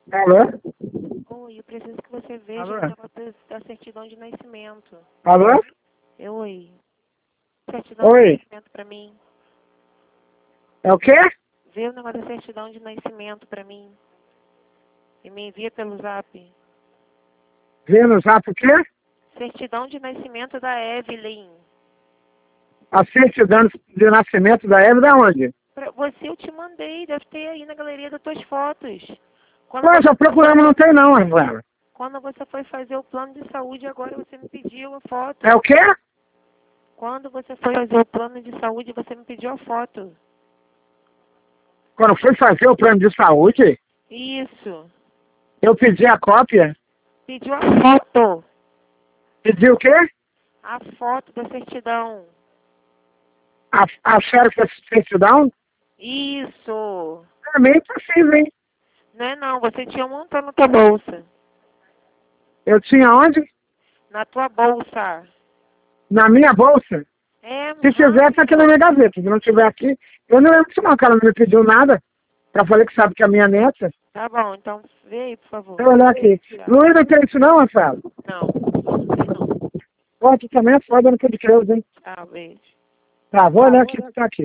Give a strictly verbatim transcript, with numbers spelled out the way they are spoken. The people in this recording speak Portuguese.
Alô? Oi, eu preciso que você veja Alô? o negócio da certidão de nascimento. Alô? Oi. Certidão de Oi? nascimento pra mim. É o quê? Vê o negócio da certidão de nascimento pra mim. E me envia pelo zap. Vê no zap o quê? Certidão de nascimento da Evelyn. A certidão de nascimento da Eva da onde? Pra você eu te mandei, deve ter aí na galeria das tuas fotos. Quando Pô, você, já procuramos, não tem não, Rafaela. quando você foi fazer o plano de saúde, agora você me pediu a foto. É o quê? Quando você foi fazer o plano de saúde, você me pediu a foto. Quando fui fazer o plano de saúde, Isso. eu pedi a cópia. Pediu a foto. Pedi o quê? A foto da certidão. A, a xerox certidão? Isso. É meio impossível, hein? Não é não, você tinha um montão na tua bolsa. Eu tinha onde? Na tua bolsa. Na minha bolsa. É, Se tiver, tá aqui na minha gaveta. Se não tiver aqui, eu não lembro disso não, que ela não me pediu nada. Pra falar que sabe que é a minha neta. Tá bom, então vê aí, por favor. Deixa eu olhar aqui. Tchau. Luiz não tem isso não, Rafael? Não, não sei não. Pô, tu também é foda no que de Deus, hein? Tchau, beijo. Tá, vou olhar aqui que tá aqui.